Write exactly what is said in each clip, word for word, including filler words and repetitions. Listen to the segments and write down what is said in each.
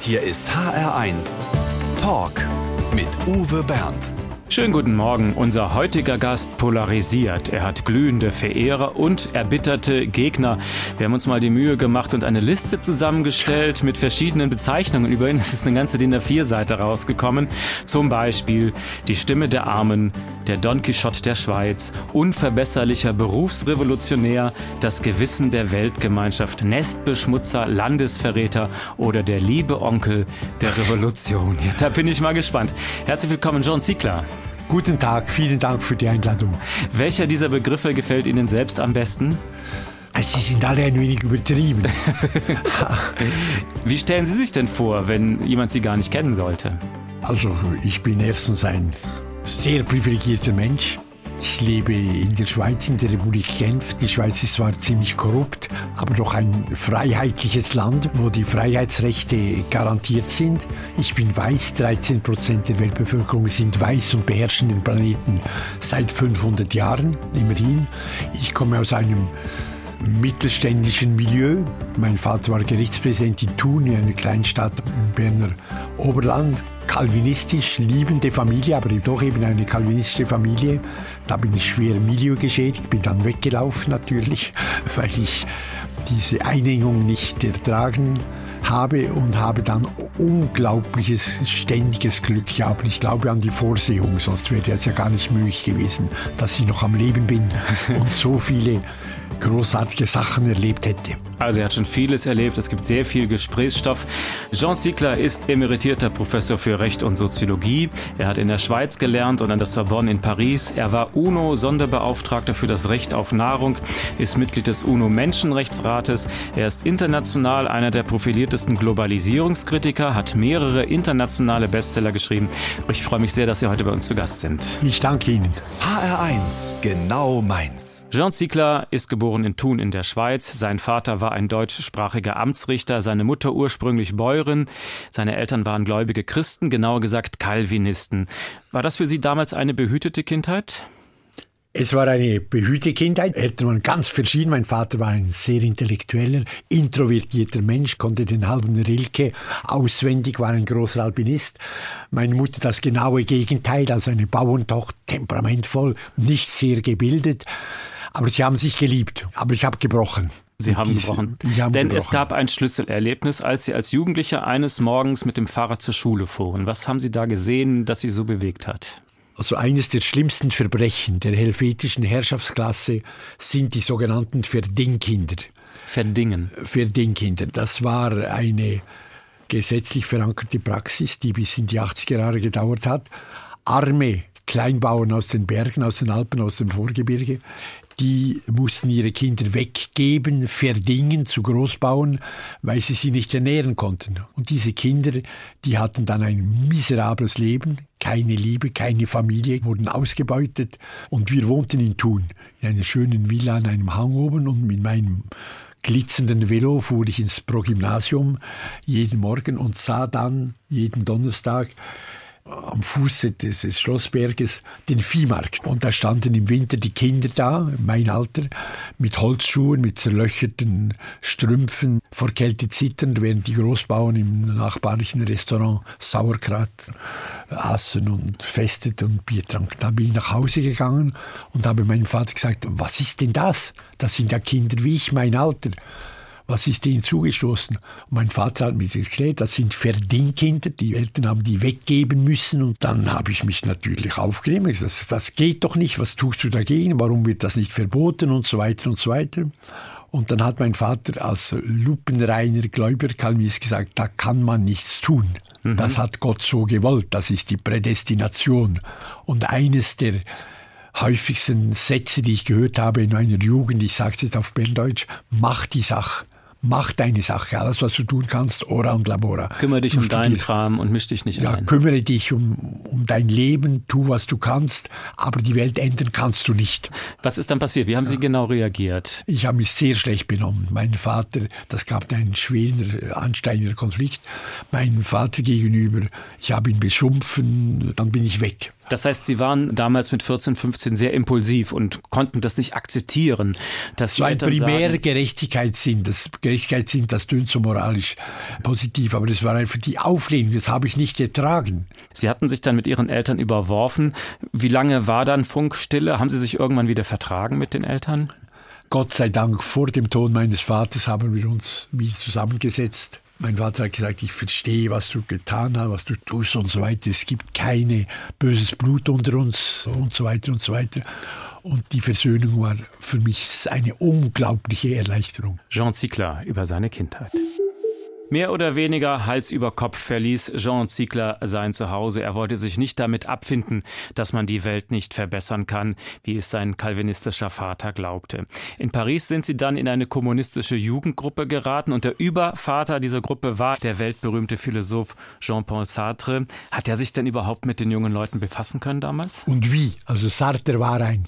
Hier ist H R eins Talk mit Uwe Bernd. Schönen guten Morgen. Unser heutiger Gast polarisiert. Er hat glühende Verehrer und erbitterte Gegner. Wir haben uns mal die Mühe gemacht und eine Liste zusammengestellt mit verschiedenen Bezeichnungen über ihn. Es ist eine ganze D I N A vier Seite rausgekommen. Zum Beispiel die Stimme der Armen, der Don Quixote der Schweiz, unverbesserlicher Berufsrevolutionär, das Gewissen der Weltgemeinschaft, Nestbeschmutzer, Landesverräter oder der liebe Onkel der Revolution. Ja, da bin ich mal gespannt. Herzlich willkommen, John Ziegler. Guten Tag, vielen Dank für die Einladung. Welcher dieser Begriffe gefällt Ihnen selbst am besten? Sie sind alle ein wenig übertrieben. Wie stellen Sie sich denn vor, wenn jemand Sie gar nicht kennen sollte? Also, ich bin erstens ein sehr privilegierter Mensch. Ich lebe in der Schweiz, in der Republik Genf. Die Schweiz ist zwar ziemlich korrupt, aber doch ein freiheitliches Land, wo die Freiheitsrechte garantiert sind. Ich bin weiß, dreizehn Prozent der Weltbevölkerung sind weiß und beherrschen den Planeten seit fünfhundert Jahren, immerhin. Ich komme aus einem mittelständischen Milieu. Mein Vater war Gerichtspräsident in Thun, in einer Kleinstadt im Berner Oberland. Calvinistisch, liebende Familie, aber doch eben eine calvinistische Familie. Da bin ich schwer Milieu geschädigt, bin dann weggelaufen natürlich, weil ich diese Einengung nicht ertragen habe und habe dann unglaubliches, ständiges Glück gehabt. Ich glaube an die Vorsehung, sonst wäre es ja gar nicht möglich gewesen, dass ich noch am Leben bin und so viele großartige Sachen erlebt hätte. Also er hat schon vieles erlebt, es gibt sehr viel Gesprächsstoff. Jean Ziegler ist emeritierter Professor für Recht und Soziologie. Er hat in der Schweiz gelernt und an der Sorbonne in Paris. Er war UNO-Sonderbeauftragter für das Recht auf Nahrung, ist Mitglied des UNO-Menschenrechtsrates. Er ist international einer der profiliertesten Globalisierungskritiker, hat mehrere internationale Bestseller geschrieben. Ich freue mich sehr, dass Sie heute bei uns zu Gast sind. Ich danke Ihnen. H R eins, genau meins. Jean Ziegler ist geboren in Thun in der Schweiz. Sein Vater war ein deutschsprachiger Amtsrichter, seine Mutter ursprünglich Bäuerin. Seine Eltern waren gläubige Christen, genauer gesagt Calvinisten. War das für Sie damals eine behütete Kindheit? Es war eine behütete Kindheit. Eltern waren ganz verschieden. Mein Vater war ein sehr intellektueller, introvertierter Mensch, konnte den halben Rilke auswendig, war ein großer Alpinist. Meine Mutter das genaue Gegenteil, also eine Bauerntochter, temperamentvoll, nicht sehr gebildet. Aber sie haben sich geliebt. Aber ich habe gebrochen. Sie haben diese, gebrochen. Haben Denn gebrochen. Es gab ein Schlüsselerlebnis, als Sie als Jugendlicher eines Morgens mit dem Fahrrad zur Schule fuhren. Was haben Sie da gesehen, das Sie so bewegt hat? Also eines der schlimmsten Verbrechen der helvetischen Herrschaftsklasse sind die sogenannten Verdingkinder. Verdingen. Verdingkinder. Das war eine gesetzlich verankerte Praxis, die bis in die achtziger Jahre gedauert hat. Arme Kleinbauern aus den Bergen, aus den Alpen, aus dem Vorgebirge, die mussten ihre Kinder weggeben, verdingen zu Großbauern, weil sie sie nicht ernähren konnten. Und diese Kinder, die hatten dann ein miserables Leben, keine Liebe, keine Familie, wurden ausgebeutet. Und wir wohnten in Thun, in einer schönen Villa an einem Hang oben, und mit meinem glitzernden Velo fuhr ich ins Progymnasium jeden Morgen und sah dann jeden Donnerstag am Fuße des, des Schlossberges den Viehmarkt. Und da standen im Winter die Kinder da, mein Alter, mit Holzschuhen, mit zerlöcherten Strümpfen, vor Kälte zitternd, während die Großbauern im nachbarlichen Restaurant Sauerkraut aßen und festeten und Bier tranken. Dann bin ich nach Hause gegangen und habe meinem Vater gesagt, was ist denn das? Das sind ja Kinder wie ich, mein Alter. Was ist denen zugestoßen? Und mein Vater hat mir erklärt, das sind Verdingkinder, die Eltern haben die weggeben müssen. Und dann habe ich mich natürlich aufgeregt. Das, das geht doch nicht, was tust du dagegen? Warum wird das nicht verboten? Und so weiter und so weiter. Und dann hat mein Vater als lupenreiner Gläubiger-Calvinist gesagt, da kann man nichts tun. Mhm. Das hat Gott so gewollt, das ist die Prädestination. Und eines der häufigsten Sätze, die ich gehört habe in meiner Jugend, ich sage es jetzt auf Berndeutsch, mach die Sache. Mach deine Sache, alles was du tun kannst, ora und labora. Kümmere dich du um deinen Kram und misch dich nicht ja, ein. Kümmere dich um, um dein Leben, tu was du kannst, aber die Welt ändern kannst du nicht. Was ist dann passiert? Wie haben Sie ja. genau reagiert? Ich habe mich sehr schlecht benommen. Mein Vater, das gab einen schweren, ansteigenden Konflikt. Mein Vater gegenüber, ich habe ihn beschimpfen, dann bin ich weg. Das heißt, Sie waren damals mit vierzehn, fünfzehn sehr impulsiv und konnten das nicht akzeptieren. Dass so ein Eltern primärer sagen, Gerechtigkeitssinn. Das Gerechtigkeitssinn, das tönt so moralisch positiv, aber das war einfach die Auflehnung. Das habe ich nicht ertragen. Sie hatten sich dann mit Ihren Eltern überworfen. Wie lange war dann Funkstille? Haben Sie sich irgendwann wieder vertragen mit den Eltern? Gott sei Dank, vor dem Tod meines Vaters haben wir uns wieder zusammengesetzt. Mein Vater hat gesagt, ich verstehe, was du getan hast, was du tust und so weiter. Es gibt kein böses Blut unter uns und so weiter und so weiter. Und die Versöhnung war für mich eine unglaubliche Erleichterung. Jean Ziegler über seine Kindheit. Mehr oder weniger Hals über Kopf verließ Jean Ziegler sein Zuhause. Er wollte sich nicht damit abfinden, dass man die Welt nicht verbessern kann, wie es sein calvinistischer Vater glaubte. In Paris sind sie dann in eine kommunistische Jugendgruppe geraten und der Übervater dieser Gruppe war der weltberühmte Philosoph Jean-Paul Sartre. Hat er sich denn überhaupt mit den jungen Leuten befassen können damals? Und wie? Also Sartre war ein,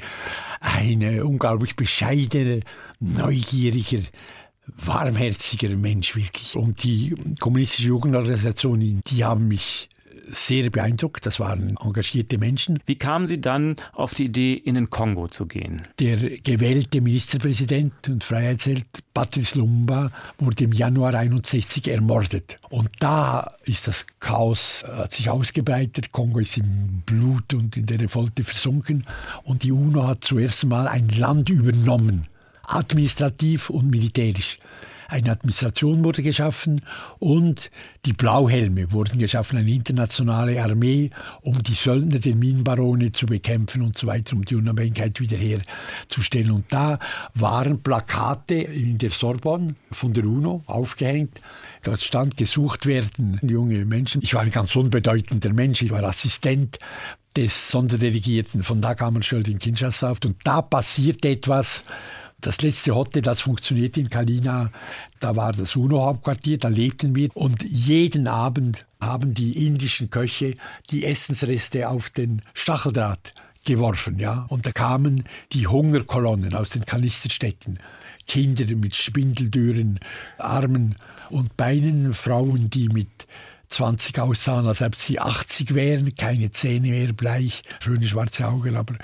ein unglaublich bescheidener, neugieriger, warmherziger Mensch wirklich. Und die kommunistische Jugendorganisationen, die haben mich sehr beeindruckt. Das waren engagierte Menschen. Wie kamen Sie dann auf die Idee, in den Kongo zu gehen? Der gewählte Ministerpräsident und Freiheitsheld Patrice Lumumba wurde im Januar einundsechzig ermordet. Und da ist das Chaos, hat sich ausgebreitet. Kongo ist im Blut und in der Revolte versunken. Und die UNO hat zuerst mal ein Land übernommen. Administrativ und militärisch. Eine Administration wurde geschaffen und die Blauhelme wurden geschaffen, eine internationale Armee, um die Söldner der Minenbarone zu bekämpfen und so weiter, um die Unabhängigkeit wiederherzustellen. Und da waren Plakate in der Sorbonne von der UNO aufgehängt. Da stand, gesucht werden junge Menschen. Ich war ein ganz unbedeutender Mensch, ich war Assistent des Sonderdelegierten von Dag Hammarskjöld in Kinshasa. Und da passierte etwas. Das letzte Hotel, das funktionierte in Kalina, da war das UNO-Hauptquartier, da lebten wir. Und jeden Abend haben die indischen Köche die Essensreste auf den Stacheldraht geworfen. Ja? Und da kamen die Hungerkolonnen aus den Kanisterstädten. Kinder mit Spindeldürren, Armen und Beinen, Frauen, die mit zwanzig aussahen, als ob sie achtzig wären, keine Zähne mehr, bleich, schöne schwarze Augen, aber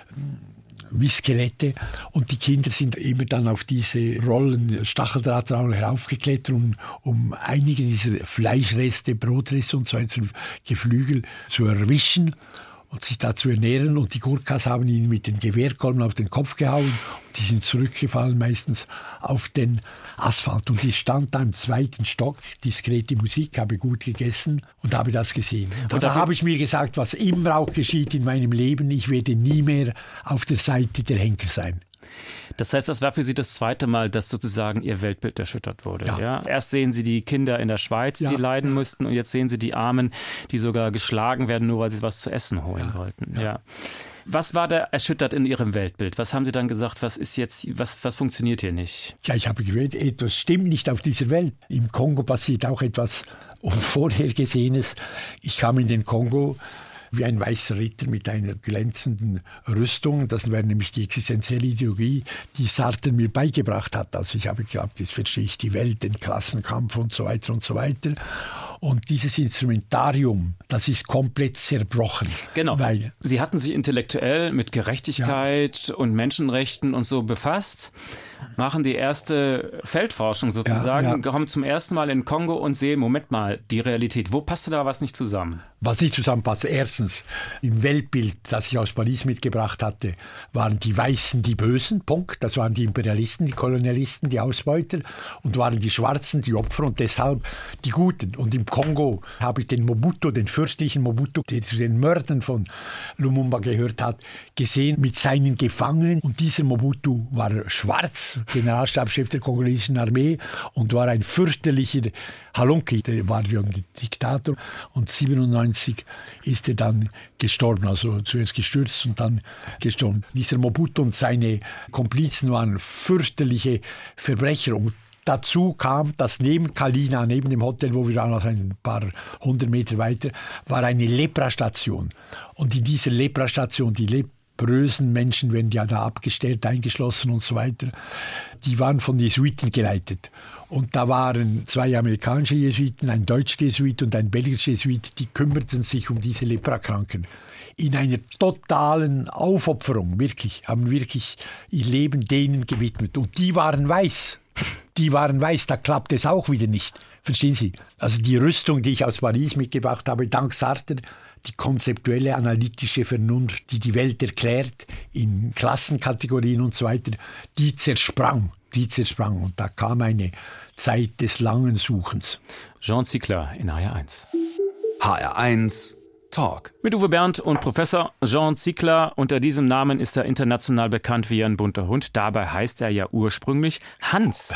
wie Skelette. Und die Kinder sind immer dann auf diese Rollen, Stacheldrahtrollen heraufgeklettert, um, um einige dieser Fleischreste, Brotreste und so weiter, Geflügel zu erwischen und sich da zu ernähren. Und die Gurkhas haben ihnen mit den Gewehrkolben auf den Kopf gehauen. Und die sind zurückgefallen meistens auf den Asphalt. Und ich stand da im zweiten Stock, diskrete Musik, habe gut gegessen und habe das gesehen. Und, und da habe ich mir gesagt, was immer auch geschieht in meinem Leben, ich werde nie mehr auf der Seite der Henker sein. Das heißt, das war für Sie das zweite Mal, dass sozusagen Ihr Weltbild erschüttert wurde. Ja. Ja? Erst sehen Sie die Kinder in der Schweiz, ja, die leiden mussten, und jetzt sehen Sie die Armen, die sogar geschlagen werden, nur weil sie was zu essen holen ja. wollten. Ja. Ja. Was war da erschüttert in Ihrem Weltbild? Was haben Sie dann gesagt, was ist jetzt, was, was funktioniert hier nicht? Ja, ich habe gehört, etwas stimmt nicht auf dieser Welt. Im Kongo passiert auch etwas Unvorhergesehenes. Ich kam in den Kongo wie ein weißer Ritter mit einer glänzenden Rüstung. Das wäre nämlich die existenzielle Ideologie, die Sartre mir beigebracht hat. Also ich habe geglaubt, jetzt verstehe ich die Welt, den Klassenkampf und so weiter und so weiter. Und dieses Instrumentarium, das ist komplett zerbrochen. Genau. Weil Sie hatten sich intellektuell mit Gerechtigkeit ja. und Menschenrechten und so befasst, machen die erste Feldforschung sozusagen, ja, ja. kommen zum ersten Mal in Kongo und sehen, Moment mal, die Realität, wo passte da was nicht zusammen? Was nicht zusammenpasst. Erstens, im Weltbild, das ich aus Paris mitgebracht hatte, waren die Weißen die Bösen, Punkt. Das waren die Imperialisten, die Kolonialisten, die Ausbeuter, und waren die Schwarzen die Opfer und deshalb die Guten. Und im Kongo habe ich den Mobutu, den fürstlichen Mobutu, der zu den Mördern von Lumumba gehört hat, gesehen mit seinen Gefangenen. Und dieser Mobutu war schwarz, Generalstabschef der kongolesischen Armee, und war ein fürchterlicher Halunki, der war ja ein Diktator. Und siebenundneunzig ist er dann gestorben, also zuerst gestürzt und dann gestorben. Dieser Mobutu und seine Komplizen waren fürchterliche Verbrecher. Und dazu kam, dass neben Kalina, neben dem Hotel, wo wir waren, also ein paar hundert Meter weiter, war eine Leprastation. Und in dieser Leprastation, die porösen Menschen werden ja da abgestellt, eingeschlossen und so weiter. Die waren von Jesuiten geleitet. Und da waren zwei amerikanische Jesuiten, ein deutscher Jesuit und ein belgischer Jesuit, die kümmerten sich um diese Leprakranken. In einer totalen Aufopferung, wirklich, haben wirklich ihr Leben denen gewidmet. Und die waren weiß. Die waren weiß, da klappt es auch wieder nicht. Verstehen Sie? Also die Rüstung, die ich aus Paris mitgebracht habe, dank Sartre, die konzeptuelle, analytische Vernunft, die die Welt erklärt, in Klassenkategorien und so weiter, die zersprang. Die zersprang. Und da kam eine Zeit des langen Suchens. Jean Ziegler in H R eins. H R eins Talk. Mit Uwe Bernd und Professor Jean Ziegler. Unter diesem Namen ist er international bekannt wie ein bunter Hund. Dabei heißt er ja ursprünglich Hans.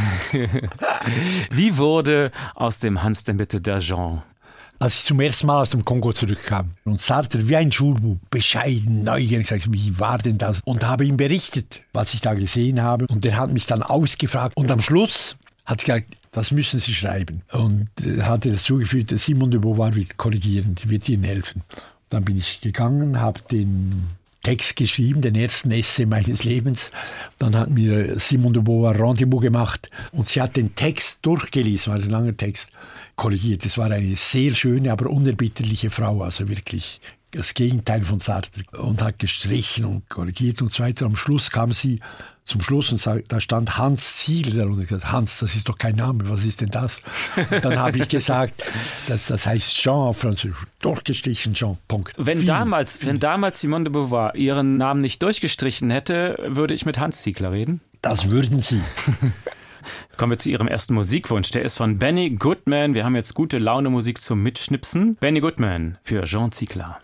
Wie wurde aus dem Hans denn bitte der Jean? Als ich zum ersten Mal aus dem Kongo zurückkam und Sartre wie ein Schulbub, bescheiden, neugierig, sagte, wie war denn das? Und habe ihm berichtet, was ich da gesehen habe. Und er hat mich dann ausgefragt. Und am Schluss hat er gesagt, das müssen Sie schreiben. Und äh, hat er das zugefügt, Simone de Beauvoir wird korrigieren, die wird Ihnen helfen. Dann bin ich gegangen, habe den Text geschrieben, den ersten Essay meines Lebens. Dann hat mir Simone de Beauvoir Rendezvous gemacht und sie hat den Text durchgelesen, war ein langer Text, korrigiert. Es war eine sehr schöne, aber unerbitterliche Frau, also wirklich das Gegenteil von Sartre, und hat gestrichen und korrigiert und so weiter. Am Schluss kam sie zum Schluss und sagt, da stand Hans Ziegler darunter. Gesagt, Hans, das ist doch kein Name, was ist denn das? Und dann habe ich gesagt, das, das heißt Jean auf Französisch, durchgestrichen Jean, Punkt. Wenn damals, wenn damals Simone de Beauvoir ihren Namen nicht durchgestrichen hätte, würde ich mit Hans Ziegler reden? Das würden Sie. Kommen wir zu Ihrem ersten Musikwunsch. Der ist von Benny Goodman. Wir haben jetzt gute Laune Musik zum Mitschnipsen. Benny Goodman für Jean Ziegler.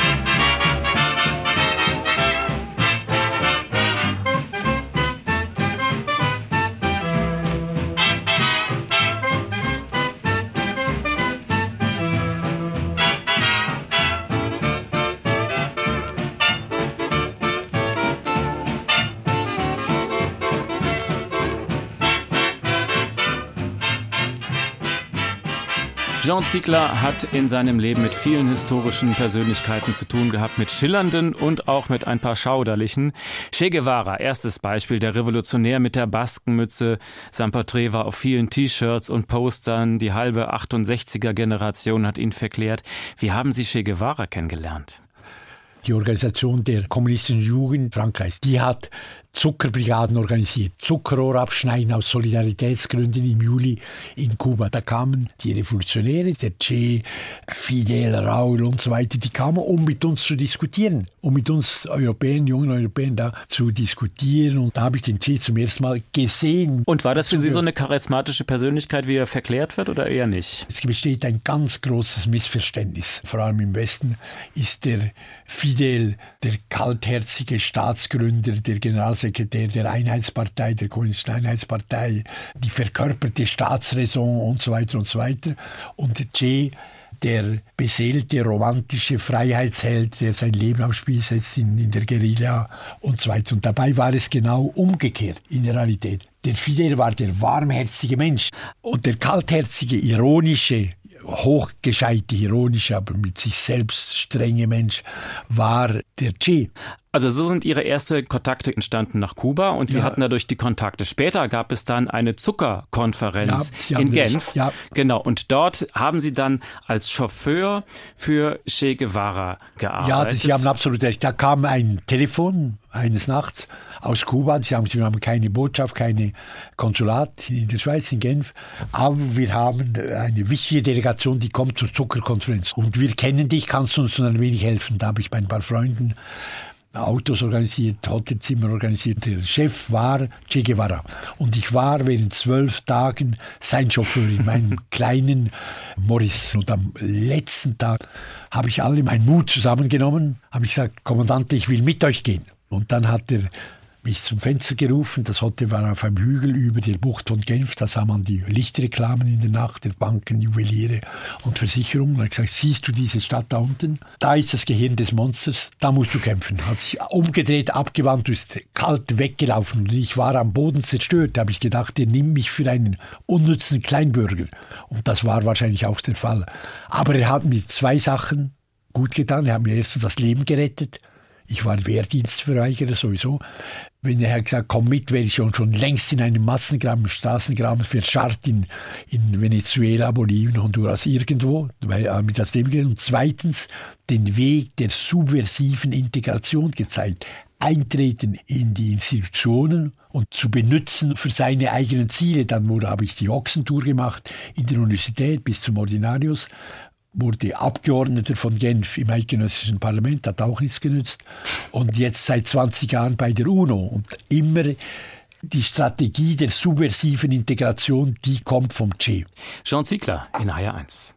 Jean Ziegler hat in seinem Leben mit vielen historischen Persönlichkeiten zu tun gehabt, mit schillernden und auch mit ein paar schauderlichen. Che Guevara, erstes Beispiel, der Revolutionär mit der Baskenmütze. Sein Porträt war auf vielen T-Shirts und Postern. Die halbe achtundsechziger-Generation hat ihn verklärt. Wie haben Sie Che Guevara kennengelernt? Die Organisation der kommunistischen Jugend Frankreichs, die hat Zuckerbrigaden organisiert, Zuckerrohr abschneiden aus Solidaritätsgründen im Juli in Kuba. Da kamen die Revolutionäre, der Che, Fidel, Raúl und so weiter, die kamen, um mit uns zu diskutieren, um mit uns Europäern, jungen Europäern da zu diskutieren. Und da habe ich den Che zum ersten Mal gesehen. Und war das für Sie so eine charismatische Persönlichkeit, wie er verklärt wird, oder eher nicht? Es besteht ein ganz großes Missverständnis. Vor allem im Westen ist der Fidel der kaltherzige Staatsgründer, der Generalsekretär der Einheitspartei, der Kommunistischen Einheitspartei, die verkörperte Staatsräson und so weiter und so weiter. Und Che, der beseelte, romantische Freiheitsheld, der sein Leben aufs Spiel setzt in, in der Guerilla und so weiter. Und dabei war es genau umgekehrt in der Realität. Der Fidel war der warmherzige Mensch und der kaltherzige, ironische, hochgescheite, ironische, aber mit sich selbst strenge Mensch war der Che. Also so sind Ihre ersten Kontakte entstanden nach Kuba und Sie ja. hatten dadurch die Kontakte. Später gab es dann eine Zuckerkonferenz ja, in Genf. Ja. Genau, und dort haben Sie dann als Chauffeur für Che Guevara gearbeitet. Ja, das, Sie haben absolut recht. Da kam ein Telefon eines Nachts aus Kuba. Sie haben, wir haben keine Botschaft, keine Konsulat in der Schweiz, in Genf. Aber wir haben eine wichtige Delegation, die kommt zur Zuckerkonferenz. Und wir kennen dich, kannst du uns ein wenig helfen? Da habe ich bei ein paar Freunden Autos organisiert, Hotelzimmer organisiert. Der Chef war Che Guevara. Und ich war während zwölf Tagen sein Chauffeur in meinem kleinen Morris. Und am letzten Tag habe ich alle meinen Mut zusammengenommen, habe ich gesagt, Kommandant, ich will mit euch gehen. Und dann hat er mich zum Fenster gerufen. Das Hotel war auf einem Hügel über der Bucht von Genf. Da sah man die Lichtreklamen in der Nacht der Banken, Juweliere und Versicherungen. Da habe ich gesagt, siehst du diese Stadt da unten? Da ist das Gehirn des Monsters. Da musst du kämpfen. Hat sich umgedreht, abgewandt, ist kalt weggelaufen. Und ich war am Boden zerstört. Da habe ich gedacht, der nimmt mich für einen unnützen Kleinbürger. Und das war wahrscheinlich auch der Fall. Aber er hat mir zwei Sachen gut getan. Er hat mir erstens das Leben gerettet. Ich war Wehrdienstverweigerer sowieso. Wenn er hat gesagt, komm mit, wäre ich schon, schon längst in einem Massengraben, Straßengraben verscharrt in, in Venezuela, Bolivien, Honduras, irgendwo, weil er mit das Leben geht. Und zweitens den Weg der subversiven Integration gezeigt. Eintreten in die Institutionen und zu benutzen für seine eigenen Ziele. Dann wurde, habe ich die Ochsentour gemacht in der Universität bis zum Ordinarius, wurde Abgeordneter von Genf im eidgenössischen Parlament, hat auch nichts genützt. Und jetzt seit zwanzig Jahren bei der UNO. Und immer die Strategie der subversiven Integration, die kommt vom Che. Jean Ziegler in H R eins.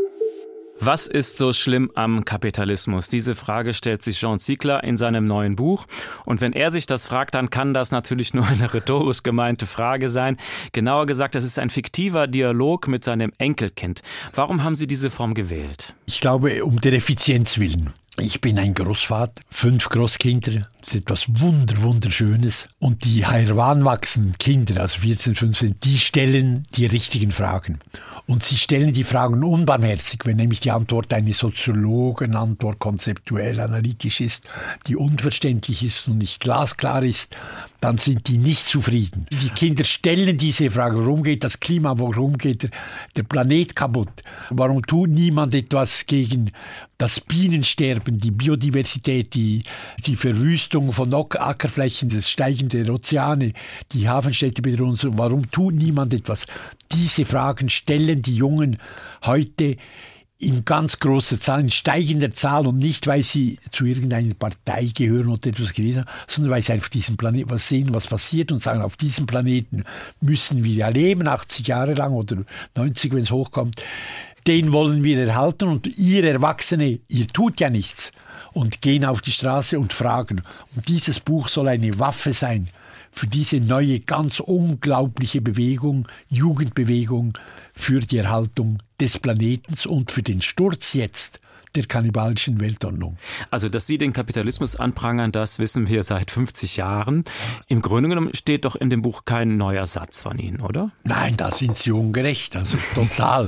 Was ist so schlimm am Kapitalismus? Diese Frage stellt sich Jean Ziegler in seinem neuen Buch. Und wenn er sich das fragt, dann kann das natürlich nur eine rhetorisch gemeinte Frage sein. Genauer gesagt, es ist ein fiktiver Dialog mit seinem Enkelkind. Warum haben Sie diese Form gewählt? Ich glaube, um der Effizienz willen. Ich bin ein Großvater, fünf Großkinder, das ist etwas wunder, wunderschönes. Und die heranwachsenden Kinder, also vierzehn, fünfzehn, die stellen die richtigen Fragen. Und sie stellen die Fragen unbarmherzig, wenn nämlich die Antwort eine Soziologenantwort konzeptuell analytisch ist, die unverständlich ist und nicht glasklar ist, dann sind die nicht zufrieden. Die Kinder stellen diese Frage, warum geht das Klima, warum geht der, der Planet kaputt, warum tut niemand etwas gegen das Bienensterben, die Biodiversität, die, die Verwüstung von Ackerflächen, das Steigen der Ozeane, die Hafenstädte bedrohen, warum tut niemand etwas? Diese Fragen stellen die Jungen heute in ganz großer Zahl, in steigender Zahl und nicht, weil sie zu irgendeiner Partei gehören oder etwas gelesen haben, sondern weil sie einfach diesen Planeten was sehen, was passiert und sagen, auf diesem Planeten müssen wir ja leben, achtzig Jahre lang oder neunzig, wenn es hochkommt. Den wollen wir erhalten und ihr Erwachsene, ihr tut ja nichts und gehen auf die Straße und fragen. Und dieses Buch soll eine Waffe sein für diese neue, ganz unglaubliche Bewegung, Jugendbewegung für die Erhaltung des Planetens und für den Sturz jetzt der kannibalischen Weltordnung. Also, dass Sie den Kapitalismus anprangern, das wissen wir seit fünfzig Jahren. Im Grunde genommen steht doch in dem Buch kein neuer Satz von Ihnen, oder? Nein, da sind Sie ungerecht, also total,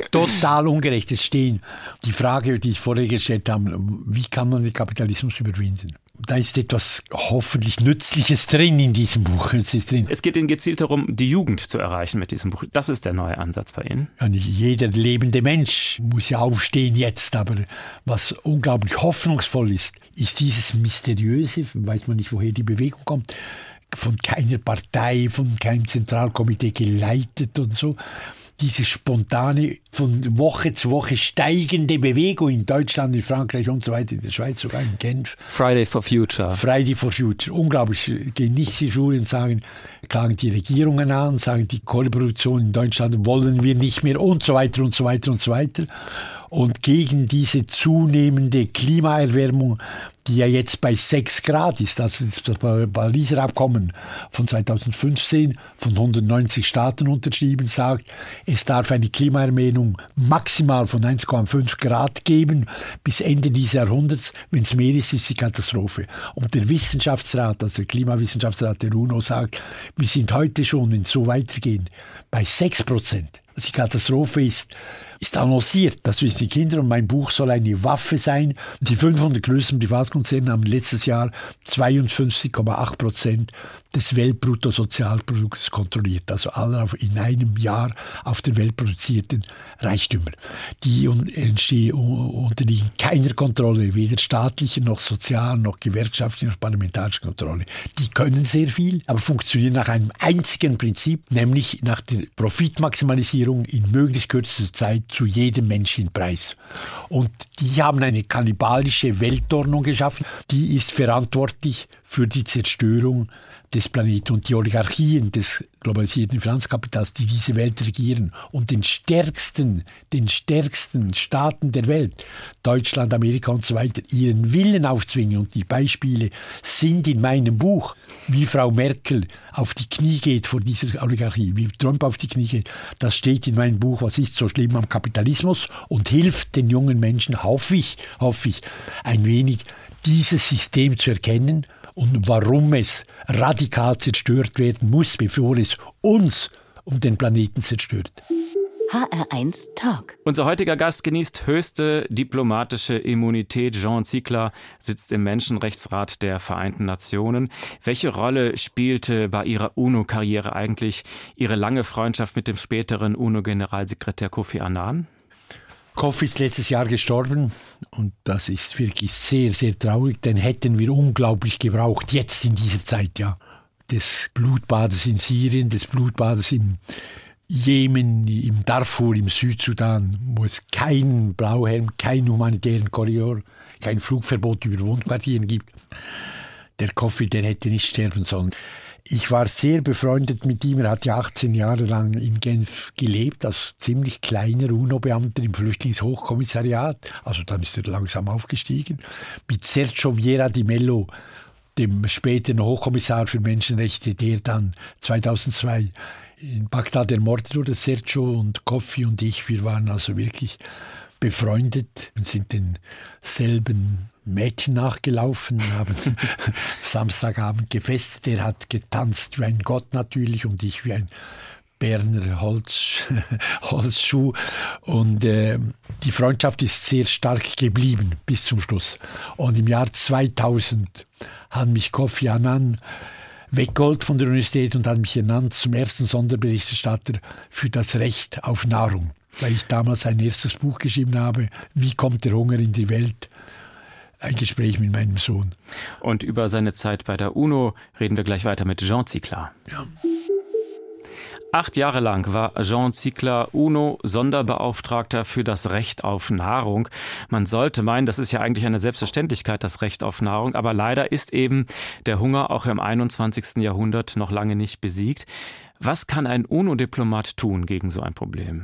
total ungerecht. Es stehen die Frage, die ich vorher gestellt habe, wie kann man den Kapitalismus überwinden? Da ist etwas hoffentlich Nützliches drin in diesem Buch. Es ist drin. Es geht Ihnen gezielt darum, die Jugend zu erreichen mit diesem Buch. Das ist der neue Ansatz bei Ihnen. Ja, nicht jeder lebende Mensch muss ja aufstehen jetzt, aber was unglaublich hoffnungsvoll ist, ist dieses Mysteriöse, weiß man nicht, woher die Bewegung kommt, von keiner Partei, von keinem Zentralkomitee geleitet und so. Diese spontane, von Woche zu Woche steigende Bewegung in Deutschland, in Frankreich und so weiter, in der Schweiz, sogar in Genf. Friday for Future. Friday for Future. Unglaublich. Gehen nicht in die Schule und sagen, klagen die Regierungen an, sagen, die Kohleproduktion in Deutschland wollen wir nicht mehr und so weiter und so weiter und so weiter. Und gegen diese zunehmende Klimaerwärmung, die ja jetzt bei sechs Grad ist, also das Pariser Abkommen von zweitausendfünfzehn von hundertneunzig Staaten unterschrieben, sagt, es darf eine Klimaerwärmung maximal von eins Komma fünf Grad geben bis Ende dieses Jahrhunderts. Wenn es mehr ist, ist die Katastrophe. Und der Wissenschaftsrat, also der Klimawissenschaftsrat der UNO sagt, wir sind heute schon, wenn es so weitergeht, bei sechs Prozent. Die Katastrophe ist, ist annonciert. Das wissen die Kinder und mein Buch soll eine Waffe sein. Die fünfhundert größten Privatkonzerne haben letztes Jahr zweiundfünfzig Komma acht Prozent des Weltbruttosozialprodukts kontrolliert. Also alle auf, in einem Jahr auf der Welt produzierten Reichtümer. Die entstehen, unterliegen keiner Kontrolle, weder staatlicher noch sozialer noch gewerkschaftlicher noch parlamentarischer Kontrolle. Die können sehr viel, aber funktionieren nach einem einzigen Prinzip, nämlich nach der Profitmaximalisierung in möglichst kürzester Zeit zu jedem Menschen Preis. Und die haben eine kannibalische Weltordnung geschaffen, die ist verantwortlich für die Zerstörung des Planeten und die Oligarchien des globalisierten Finanzkapitals, die diese Welt regieren und den stärksten, den stärksten Staaten der Welt, Deutschland, Amerika und so weiter, ihren Willen aufzwingen. Und die Beispiele sind in meinem Buch, wie Frau Merkel auf die Knie geht vor dieser Oligarchie, wie Trump auf die Knie geht. Das steht in meinem Buch, was ist so schlimm am Kapitalismus und hilft den jungen Menschen, hoffe ich, hoffe ich, ein wenig dieses System zu erkennen und warum es radikal zerstört werden muss, bevor es uns und den Planeten zerstört. H R eins Talk. Unser heutiger Gast genießt höchste diplomatische Immunität. Jean Ziegler sitzt im Menschenrechtsrat der Vereinten Nationen. Welche Rolle spielte bei Ihrer UNO-Karriere eigentlich Ihre lange Freundschaft mit dem späteren UNO-Generalsekretär Kofi Annan? Kofi ist letztes Jahr gestorben und das ist wirklich sehr, sehr traurig. Den hätten wir unglaublich gebraucht, jetzt in dieser Zeit, ja. Des Blutbades in Syrien, des Blutbades im Jemen, im Darfur, im Südsudan, wo es keinen Blauhelm, keinen humanitären Korridor, kein Flugverbot über Wohnquartieren gibt. Der Kofi, der hätte nicht sterben sollen. Ich war sehr befreundet mit ihm. Er hat ja achtzehn Jahre lang in Genf gelebt, als ziemlich kleiner UNO-Beamter im Flüchtlingshochkommissariat. Also dann ist er langsam aufgestiegen. Mit Sergio Vieira di Mello, dem späteren Hochkommissar für Menschenrechte, der dann zweitausendzwei in Bagdad ermordet wurde. Sergio und Kofi und ich, wir waren also wirklich befreundet und sind denselben Mädchen nachgelaufen, haben Samstagabend gefestet. Er hat getanzt wie ein Gott natürlich und ich wie ein Berner Holz, Holzschuh. Und äh, die Freundschaft ist sehr stark geblieben bis zum Schluss. Und im Jahr zweitausend hat mich Kofi Annan weggeholt von der Universität und hat mich ernannt zum ersten Sonderberichterstatter für das Recht auf Nahrung. Weil ich damals ein erstes Buch geschrieben habe, Wie kommt der Hunger in die Welt? Ein Gespräch mit meinem Sohn. Und über seine Zeit bei der UNO reden wir gleich weiter mit Jean Ziegler. Ja. Acht Jahre lang war Jean Ziegler UNO-Sonderbeauftragter für das Recht auf Nahrung. Man sollte meinen, das ist ja eigentlich eine Selbstverständlichkeit, das Recht auf Nahrung. Aber leider ist eben der Hunger auch im einundzwanzigsten Jahrhundert noch lange nicht besiegt. Was kann ein UNO-Diplomat tun gegen so ein Problem?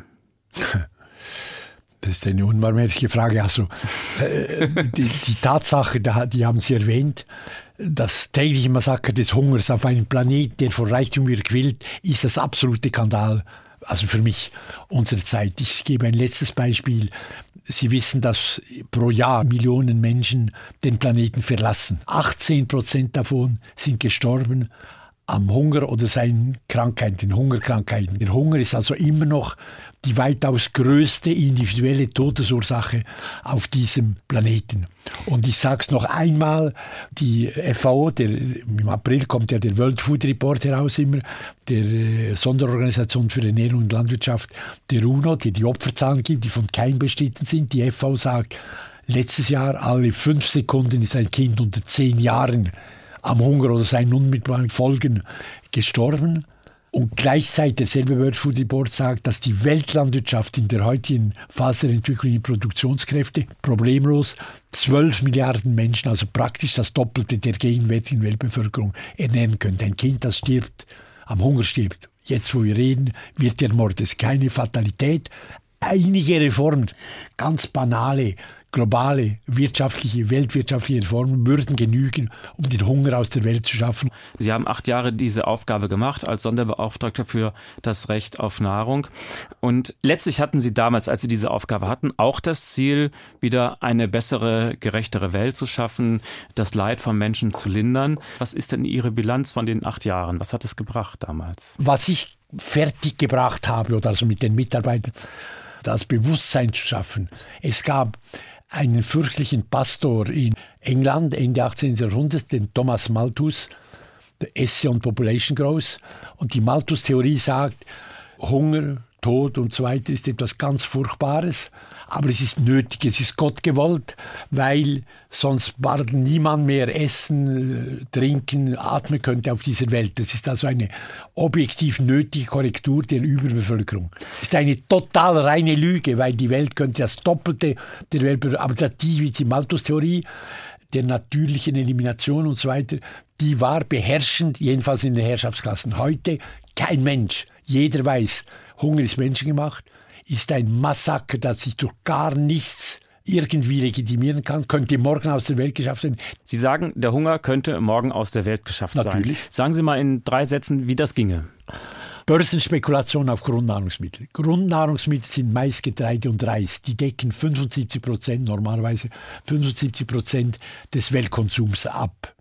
Das ist eine unbarmherzige Frage. Also, äh, die, die Tatsache, die haben Sie erwähnt, das tägliche Massaker des Hungers auf einem Planet, der vor Reichtum überquillt, ist das absolute Skandal. Also für mich unsere Zeit. Ich gebe ein letztes Beispiel. Sie wissen, dass pro Jahr Millionen Menschen den Planeten verlassen. achtzehn Prozent davon sind gestorben am Hunger oder seinen Krankheiten, den Hungerkrankheiten. Der Hunger ist also immer noch die weitaus größte individuelle Todesursache auf diesem Planeten. Und ich sage es noch einmal, die F A O, der, im April kommt ja der World Food Report heraus immer, der äh, Sonderorganisation für Ernährung und Landwirtschaft der UNO, die die Opferzahlen gibt, die von keinem bestritten sind. Die F A O sagt, letztes Jahr alle fünf Sekunden ist ein Kind unter zehn Jahren am Hunger oder seinen unmittelbaren Folgen gestorben. Und gleichzeitig derselbe World Food Report sagt, dass die Weltlandwirtschaft in der heutigen Phase der Entwicklung ihrer Produktionskräfte problemlos zwölf Milliarden Menschen, also praktisch das Doppelte der gegenwärtigen Weltbevölkerung, ernähren könnte. Ein Kind, das stirbt, am Hunger stirbt, jetzt wo wir reden, wird ermordet. Es ist keine Fatalität. Einige Reformen, ganz banale, globale, wirtschaftliche, weltwirtschaftliche Reformen würden genügen, um den Hunger aus der Welt zu schaffen. Sie haben acht Jahre diese Aufgabe gemacht als Sonderbeauftragter für das Recht auf Nahrung. Und letztlich hatten Sie damals, als Sie diese Aufgabe hatten, auch das Ziel, wieder eine bessere, gerechtere Welt zu schaffen, das Leid von Menschen zu lindern. Was ist denn Ihre Bilanz von den acht Jahren? Was hat es gebracht damals? Was ich fertig gebracht habe, oder also mit den Mitarbeitern, das Bewusstsein zu schaffen. Es gab einen fürchterlichen Pastor in England, Ende achtzehnten Jahrhunderts, den Thomas Malthus, The Essay on Population Growth. Und die Malthus-Theorie sagt, Hunger, Tod und so weiter ist etwas ganz Furchtbares, aber es ist nötig, es ist Gott gewollt, weil sonst bald niemand mehr essen, trinken, atmen könnte auf dieser Welt. Das ist also eine objektiv nötige Korrektur der Überbevölkerung. Das ist eine total reine Lüge, weil die Welt könnte das Doppelte der Weltbevölkerung, aber die, die Malthus-Theorie der natürlichen Elimination und so weiter, die war beherrschend, jedenfalls in den Herrschaftsklassen. Heute kein Mensch, jeder weiß, Hunger ist menschengemacht, ist ein Massaker, das sich durch gar nichts irgendwie legitimieren kann, könnte morgen aus der Welt geschafft werden. Sie sagen, der Hunger könnte morgen aus der Welt geschafft Natürlich. sein. Sagen Sie mal in drei Sätzen, wie das ginge. Börsenspekulation auf Grundnahrungsmittel. Grundnahrungsmittel sind Mais, Getreide und Reis. Die decken fünfundsiebzig Prozent, normalerweise fünfundsiebzig Prozent des Weltkonsums ab.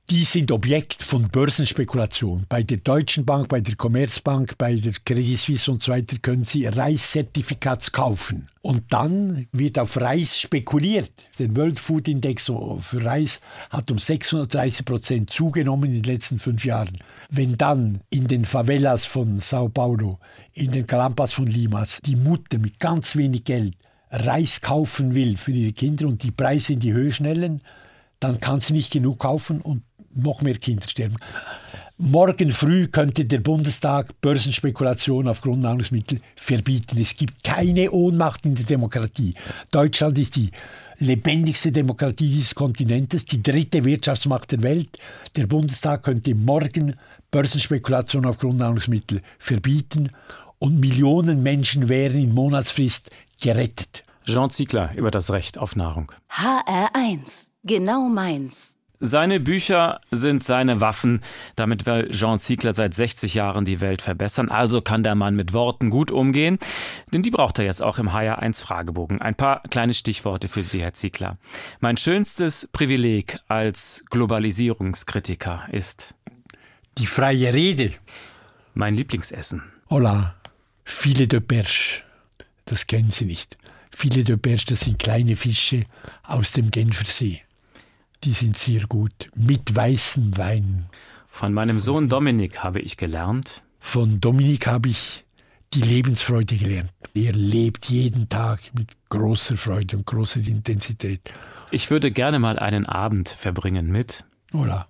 die sind Objekt von Börsenspekulation. Bei der Deutschen Bank, bei der Commerzbank, bei der Credit Suisse und so weiter können Sie Reiszertifikats kaufen. Und dann wird auf Reis spekuliert. Der World Food Index für Reis hat um sechshundertdreißig Prozent zugenommen in den letzten fünf Jahren. Wenn dann in den Favelas von Sao Paulo, in den Calampas von Limas, die Mutter mit ganz wenig Geld Reis kaufen will für ihre Kinder und die Preise in die Höhe schnellen, dann kann sie nicht genug kaufen und noch mehr Kinder sterben. Morgen früh könnte der Bundestag Börsenspekulation auf Grundnahrungsmittel verbieten. Es gibt keine Ohnmacht in der Demokratie. Deutschland ist die lebendigste Demokratie dieses Kontinentes, die dritte Wirtschaftsmacht der Welt. Der Bundestag könnte morgen Börsenspekulation auf Grundnahrungsmittel verbieten und Millionen Menschen wären in Monatsfrist gerettet. Jean Ziegler über das Recht auf Nahrung. H R eins, genau meins. Seine Bücher sind seine Waffen. Damit will Jean Ziegler seit sechzig Jahren die Welt verbessern. Also kann der Mann mit Worten gut umgehen. Denn die braucht er jetzt auch im H R eins Fragebogen. Ein paar kleine Stichworte für Sie, Herr Ziegler. Mein schönstes Privileg als Globalisierungskritiker ist? Die freie Rede. Mein Lieblingsessen? Hola, Filet de Perche. Das kennen Sie nicht. Filet de Perche, das sind kleine Fische aus dem Genfersee. Die sind sehr gut, mit weißem Wein. Von meinem Sohn Dominik habe ich gelernt. Von Dominik habe ich die Lebensfreude gelernt. Er lebt jeden Tag mit großer Freude und großer Intensität. Ich würde gerne mal einen Abend verbringen mit... Voilà.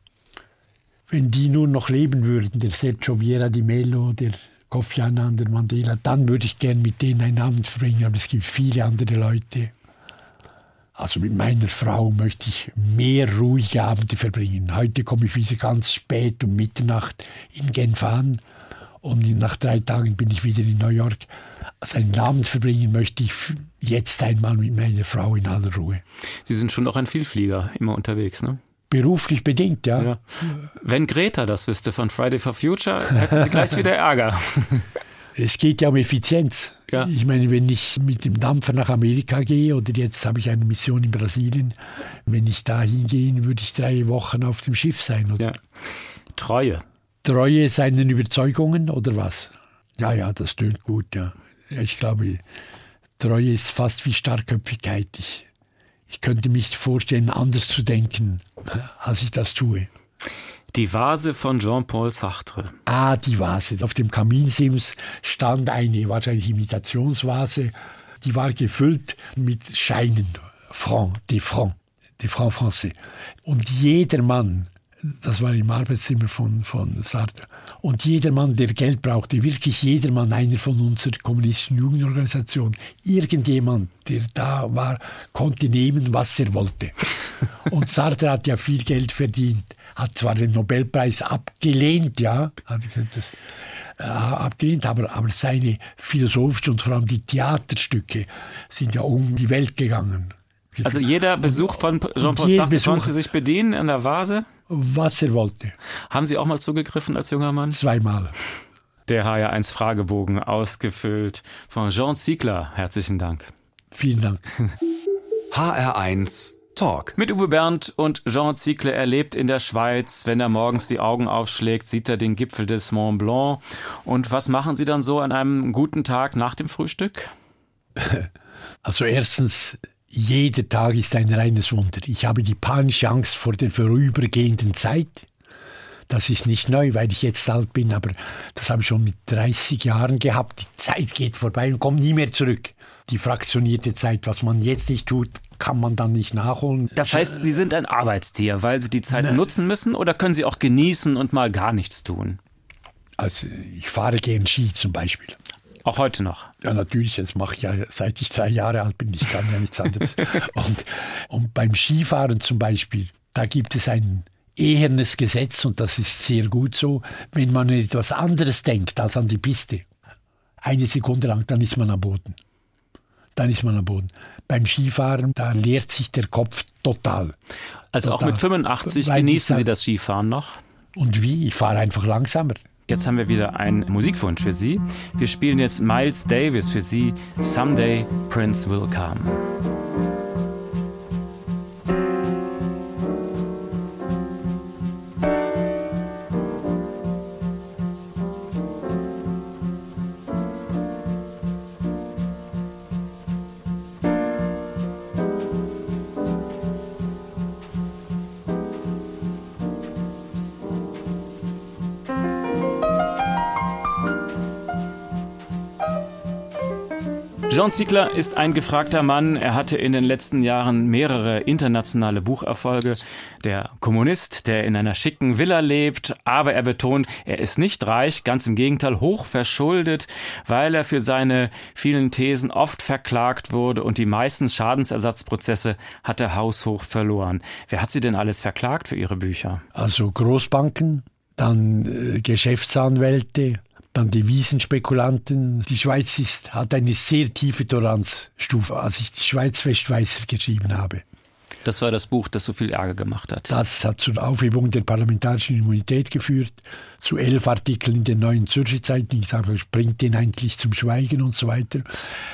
Wenn die nur noch leben würden, der Sergio Vieira di Mello, der Kofi Annan, der Mandela, dann würde ich gerne mit denen einen Abend verbringen. Aber es gibt viele andere Leute. Also mit meiner Frau möchte ich mehr ruhige Abende verbringen. Heute komme ich wieder ganz spät um Mitternacht in Genf an und nach drei Tagen bin ich wieder in New York. Also einen Abend verbringen möchte ich jetzt einmal mit meiner Frau in aller Ruhe. Sie sind schon auch ein Vielflieger, immer unterwegs, ne? Beruflich bedingt, ja. ja. Wenn Greta das wüsste von Friday for Future, hätten Sie gleich wieder Ärger. Es geht ja um Effizienz. Ja. Ich meine, wenn ich mit dem Dampfer nach Amerika gehe oder jetzt habe ich eine Mission in Brasilien, wenn ich da hingehe, würde ich drei Wochen auf dem Schiff sein. Oder? Ja. Treue. Treue seinen Überzeugungen oder was? Ja, ja, das tönt gut, ja. Ich glaube, Treue ist fast wie Starrköpfigkeit. Ich, ich könnte mich vorstellen, anders zu denken, als ich das tue. Die Vase von Jean-Paul Sartre. Ah, die Vase. Auf dem Kaminsims stand eine wahrscheinlich Imitationsvase. Die war gefüllt mit Scheinen, Francs, des Francs, des Francs Français. Und jeder Mann, das war im Arbeitszimmer von, von Sartre, und jeder Mann, der Geld brauchte, wirklich jeder Mann, einer von unserer kommunistischen Jugendorganisation, irgendjemand, der da war, konnte nehmen, was er wollte. Und Sartre hat ja viel Geld verdient, hat zwar den Nobelpreis abgelehnt, ja, hat das äh, abgelehnt, aber, aber seine philosophischen und vor allem die Theaterstücke sind ja um die Welt gegangen. Also jeder Besuch von Jean-Paul Sartre konnte Sie sich bedienen an der Vase? Was er wollte. Haben Sie auch mal zugegriffen als junger Mann? Zweimal. Der H R eins Fragebogen ausgefüllt von Jean Ziegler. Herzlichen Dank. Vielen Dank. H R eins Talk. Mit Uwe Bernd und Jean Ziegler. Er lebt in der Schweiz. Wenn er morgens die Augen aufschlägt, sieht er den Gipfel des Mont Blanc. Und was machen Sie dann so an einem guten Tag nach dem Frühstück? Also erstens, jeder Tag ist ein reines Wunder. Ich habe die panische Angst vor der vorübergehenden Zeit. Das ist nicht neu, weil ich jetzt alt bin, aber das habe ich schon mit dreißig Jahren gehabt. Die Zeit geht vorbei und kommt nie mehr zurück. Die fraktionierte Zeit, was man jetzt nicht tut, kann man dann nicht nachholen. Das heißt, Sie sind ein Arbeitstier, weil Sie die Zeit Nein. nutzen müssen, oder können Sie auch genießen und mal gar nichts tun? Also ich fahre gern Ski zum Beispiel. Auch heute noch? Ja, natürlich. Das mache ich ja, seit ich drei Jahre alt bin. Ich kann ja nichts anderes. und, und beim Skifahren zum Beispiel, da gibt es ein ehernes Gesetz, und das ist sehr gut so, wenn man an etwas anderes denkt als an die Piste. Eine Sekunde lang, dann ist man am Boden. Dann ist man am Boden. Beim Skifahren, da leert sich der Kopf total. Also total. Auch mit fünfundachtzig Weil genießen Sie das Skifahren noch? Und wie? Ich fahre einfach langsamer. Jetzt haben wir wieder einen Musikwunsch für Sie. Wir spielen jetzt Miles Davis für Sie. Someday Prince Will Come. Jean Ziegler ist ein gefragter Mann. Er hatte in den letzten Jahren mehrere internationale Bucherfolge. Der Kommunist, der in einer schicken Villa lebt, aber er betont, er ist nicht reich, ganz im Gegenteil hoch verschuldet, weil er für seine vielen Thesen oft verklagt wurde und die meisten Schadensersatzprozesse hat er haushoch verloren. Wer hat Sie denn alles verklagt für Ihre Bücher? Also Großbanken, dann äh, Geschäftsanwälte, dann Devisenspekulanten. Die Schweiz ist, hat eine sehr tiefe Toleranzstufe, als ich die Schweiz Westschweizer geschrieben habe. Das war das Buch, das so viel Ärger gemacht hat. Das hat zur Aufhebung der parlamentarischen Immunität geführt, zu elf Artikeln in der Neuen Zürcher Zeitung. Ich sage, was bringt den eigentlich zum Schweigen und so weiter.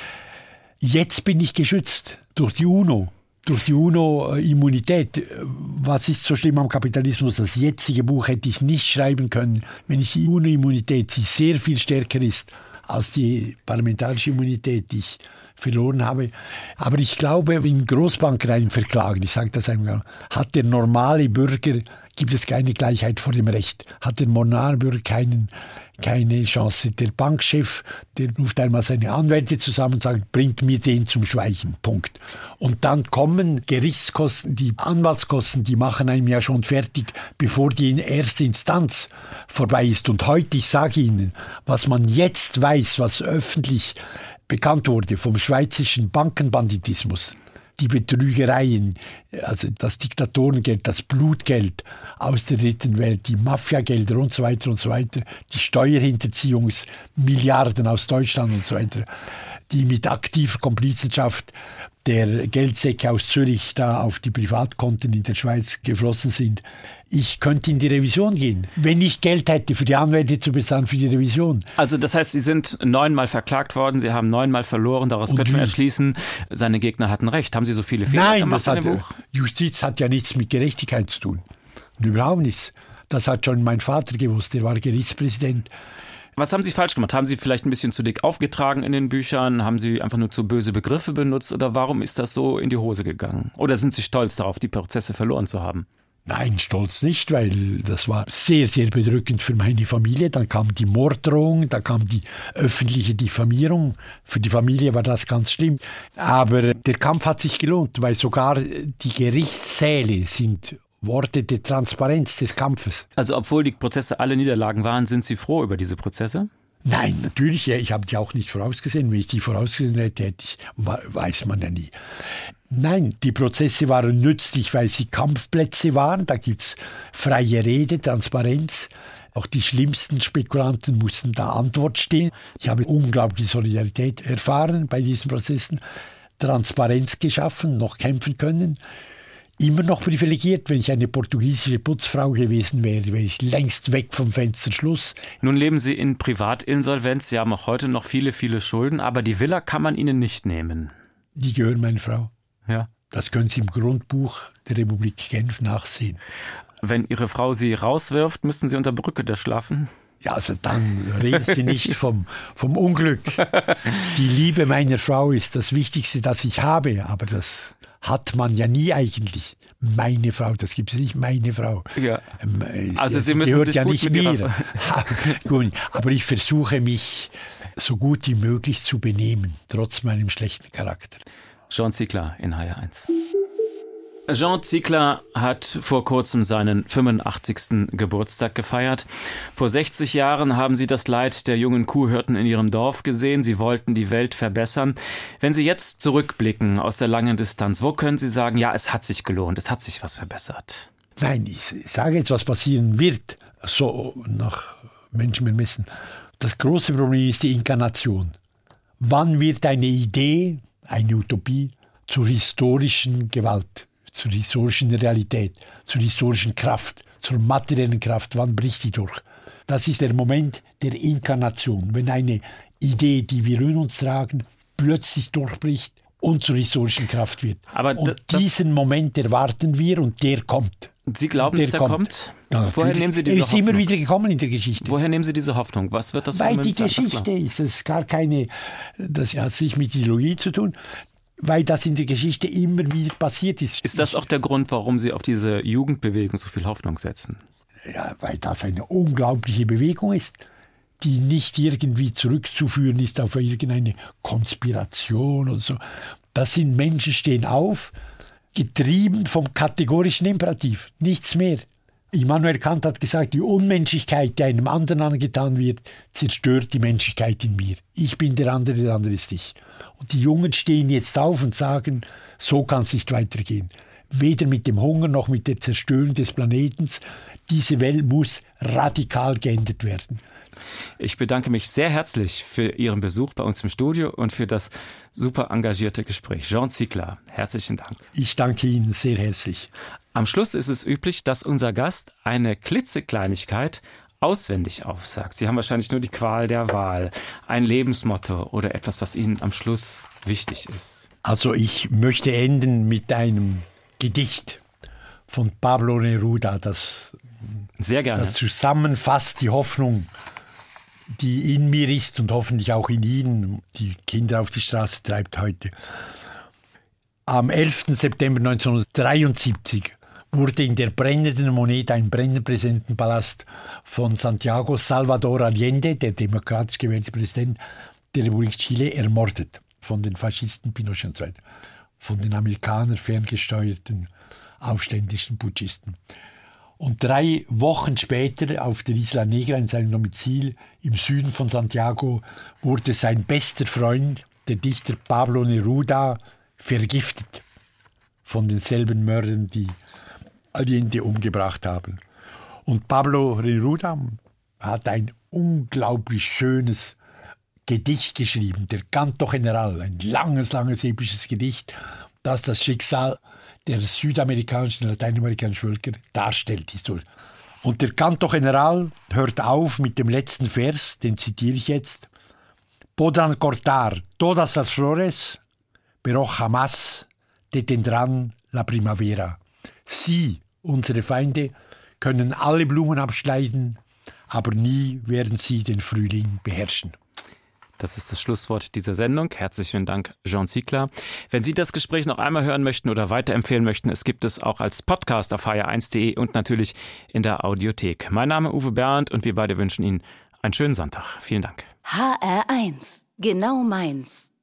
Jetzt bin ich geschützt durch die UNO. Durch die UNO-Immunität. Was ist so schlimm am Kapitalismus? Das jetzige Buch hätte ich nicht schreiben können, wenn ich die UNO-Immunität, die sehr viel stärker ist als die parlamentarische Immunität, die ich verloren habe. Aber ich glaube, in Großbankreihen verklagen, ich sage das einmal, hat der normale Bürger, gibt es keine Gleichheit vor dem Recht. Hat der Monarchbürger keinen, keine Chance. Der Bankchef, der ruft einmal seine Anwälte zusammen und sagt, bringt mir den zum Schweigen. Punkt. Und dann kommen Gerichtskosten, die Anwaltskosten, die machen einem ja schon fertig, bevor die in erster Instanz vorbei ist. Und heute, ich sage Ihnen, was man jetzt weiß, was öffentlich bekannt wurde vom schweizerischen Bankenbanditismus, die Betrügereien, also das Diktatorengeld, das Blutgeld aus der dritten Welt, die Mafiagelder und so weiter und so weiter, die Steuerhinterziehungsmilliarden aus Deutschland und so weiter, die mit aktiver Komplizenschaft der Geldsäcke aus Zürich da auf die Privatkonten in der Schweiz geflossen sind. Ich könnte in die Revision gehen, wenn ich Geld hätte für die Anwälte zu bezahlen für die Revision. Also das heißt, Sie sind neunmal verklagt worden, Sie haben neunmal verloren, daraus könnte man erschließen, seine Gegner hatten recht. Haben Sie so viele Fehler Nein, gemacht das in dem hat, Buch? Justiz hat ja nichts mit Gerechtigkeit zu tun. Und überhaupt nichts. Das hat schon mein Vater gewusst, der war Gerichtspräsident. Was haben Sie falsch gemacht? Haben Sie vielleicht ein bisschen zu dick aufgetragen in den Büchern? Haben Sie einfach nur zu böse Begriffe benutzt? Oder warum ist das so in die Hose gegangen? Oder sind Sie stolz darauf, die Prozesse verloren zu haben? Nein, stolz nicht, weil das war sehr, sehr bedrückend für meine Familie. Dann kam die Morddrohung, dann kam die öffentliche Diffamierung. Für die Familie war das ganz schlimm. Aber der Kampf hat sich gelohnt, weil sogar die Gerichtssäle sind Worte der Transparenz des Kampfes. Also obwohl die Prozesse alle Niederlagen waren, sind Sie froh über diese Prozesse? Nein, natürlich, ich habe die auch nicht vorausgesehen. Wenn ich die vorausgesehen hätte, hätte ich, weiß man ja nie. Nein, die Prozesse waren nützlich, weil sie Kampfplätze waren. Da gibt es freie Rede, Transparenz. Auch die schlimmsten Spekulanten mussten da Antwort stehen. Ich habe unglaubliche Solidarität erfahren bei diesen Prozessen. Transparenz geschaffen, noch kämpfen können. Immer noch privilegiert, wenn ich eine portugiesische Putzfrau gewesen wäre, wäre ich längst weg vom Fenster, Schluss. Nun leben Sie in Privatinsolvenz, Sie haben auch heute noch viele, viele Schulden, aber die Villa kann man Ihnen nicht nehmen. Die gehören meiner Frau. Ja. Das können Sie im Grundbuch der Republik Genf nachsehen. Wenn Ihre Frau Sie rauswirft, müssten Sie unter Brücke da schlafen? Ja, also dann reden Sie nicht vom, vom Unglück. Die Liebe meiner Frau ist das Wichtigste, das ich habe, aber das hat man ja nie eigentlich. Meine Frau, das gibt es nicht, meine Frau. Ja. Also Sie, Sie müssen gehört sich ja gut nicht mit mir. Ihrer Gut, aber ich versuche mich so gut wie möglich zu benehmen, trotz meinem schlechten Charakter. Jean Ziegler in H R eins. Jean Ziegler hat vor kurzem seinen fünfundachtzigsten Geburtstag gefeiert. Vor sechzig Jahren haben Sie das Leid der jungen Kuhhirten in Ihrem Dorf gesehen. Sie wollten die Welt verbessern. Wenn Sie jetzt zurückblicken aus der langen Distanz, wo können Sie sagen, ja, es hat sich gelohnt, es hat sich was verbessert? Nein, ich sage jetzt, was passieren wird, so nach Menschenvermessen. Das große Problem ist die Inkarnation. Wann wird eine Idee, eine Utopie, zur historischen Gewalt? Zur historischen Realität, zur historischen Kraft, zur materiellen Kraft. Wann bricht die durch? Das ist der Moment der Inkarnation, wenn eine Idee, die wir in uns tragen, plötzlich durchbricht und zur historischen Kraft wird. Aber und diesen Moment erwarten wir und der kommt. Sie glauben, dass der kommt? Ja, woher nehmen Sie diese er ist Hoffnung? immer wieder gekommen in der Geschichte. Woher nehmen Sie diese Hoffnung? Was wird das für ein Weil Moment die sein? Geschichte ist es gar keine, das hat nicht mit Ideologie zu tun, weil das in der Geschichte immer wieder passiert ist. Ist das auch der Grund, warum Sie auf diese Jugendbewegung so viel Hoffnung setzen? Ja, weil das eine unglaubliche Bewegung ist. die nicht irgendwie zurückzuführen ist auf irgendeine Konspiration oder so. Das sind Menschen, stehen auf, getrieben vom kategorischen Imperativ, nichts mehr. Immanuel Kant hat gesagt, die Unmenschlichkeit, die einem anderen angetan wird, zerstört die Menschlichkeit in mir. Ich bin der andere, der andere ist ich. Und die Jungen stehen jetzt auf und sagen, so kann es nicht weitergehen. Weder mit dem Hunger noch mit der Zerstörung des Planetens. Diese Welt muss radikal geändert werden. Ich bedanke mich sehr herzlich für Ihren Besuch bei uns im Studio und für das super engagierte Gespräch. Jean Ziegler, herzlichen Dank. Ich danke Ihnen sehr herzlich. Am Schluss ist es üblich, dass unser Gast eine klitzekleinigkeit auswendig aufsagt. Sie haben wahrscheinlich nur die Qual der Wahl, ein Lebensmotto oder etwas, was Ihnen am Schluss wichtig ist. Also ich möchte enden mit einem Gedicht von Pablo Neruda, das, Sehr gerne. das zusammenfasst die Hoffnung, die in mir ist und hoffentlich auch in Ihnen, die Kinder auf die Straße treibt heute. Am elften September neunzehnhundertdreiundsiebzig wurde in der brennenden Moneda im brennenden Präsidentenpalast von Santiago Salvador Allende, der demokratisch gewählte Präsident der Republik Chile, ermordet von den Faschisten Pinochet und so weiter, von den Amerikanern ferngesteuerten aufständischen Putschisten. Und drei Wochen später auf der Isla Negra in seinem Domizil im Süden von Santiago wurde sein bester Freund, der Dichter Pablo Neruda, vergiftet von denselben Mördern, die Allende umgebracht haben. Und Pablo Neruda hat ein unglaublich schönes Gedicht geschrieben, der Canto General, ein langes, langes episches Gedicht, das das Schicksal der südamerikanischen und lateinamerikanischen Völker darstellt. Und der Canto General hört auf mit dem letzten Vers, den zitiere ich jetzt. Podrán cortar todas las flores, pero jamás detendrán la primavera. Sie, unsere Feinde, können alle Blumen abschneiden, aber nie werden sie den Frühling beherrschen. Das ist das Schlusswort dieser Sendung. Herzlichen Dank, Jean Ziegler. Wenn Sie das Gespräch noch einmal hören möchten oder weiterempfehlen möchten, es gibt es auch als Podcast auf h r eins punkt d e und natürlich in der Audiothek. Mein Name ist Uwe Bernd und wir beide wünschen Ihnen einen schönen Sonntag. Vielen Dank. H R eins. Genau meins.